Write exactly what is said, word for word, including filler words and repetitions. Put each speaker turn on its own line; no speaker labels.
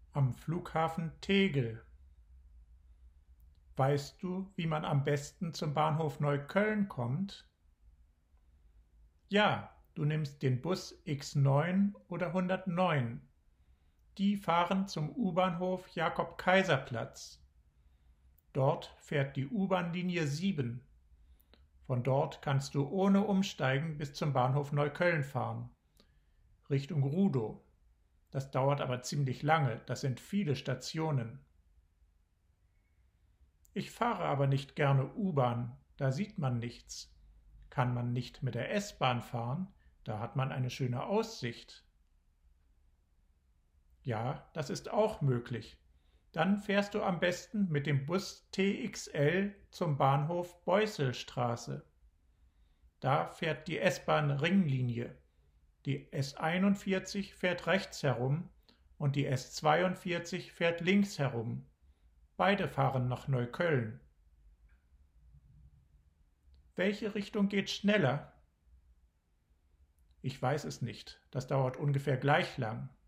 Am Flughafen Tegel. Weißt du, wie man am besten zum Bahnhof Neukölln kommt? Ja, du nimmst den Bus X neun oder hundertneun. Die fahren zum U-Bahnhof Jakob-Kaiser-Platz. Dort fährt die U-Bahn-Linie sieben. Von dort kannst du ohne Umsteigen bis zum Bahnhof Neukölln fahren, Richtung Rudow. Das dauert aber ziemlich lange, das sind viele Stationen. Ich fahre aber nicht gerne U-Bahn, da sieht man nichts. Kann man nicht mit der S-Bahn fahren, da hat man eine schöne Aussicht. Ja, das ist auch möglich. Dann fährst du am besten mit dem Bus T X L zum Bahnhof Beuselstraße. Da fährt die S-Bahn Ringlinie. Die S einundvierzig fährt rechts herum und die S zweiundvierzig fährt links herum. Beide fahren nach Neukölln. Welche Richtung geht schneller? Ich weiß es nicht. Das dauert ungefähr gleich lang.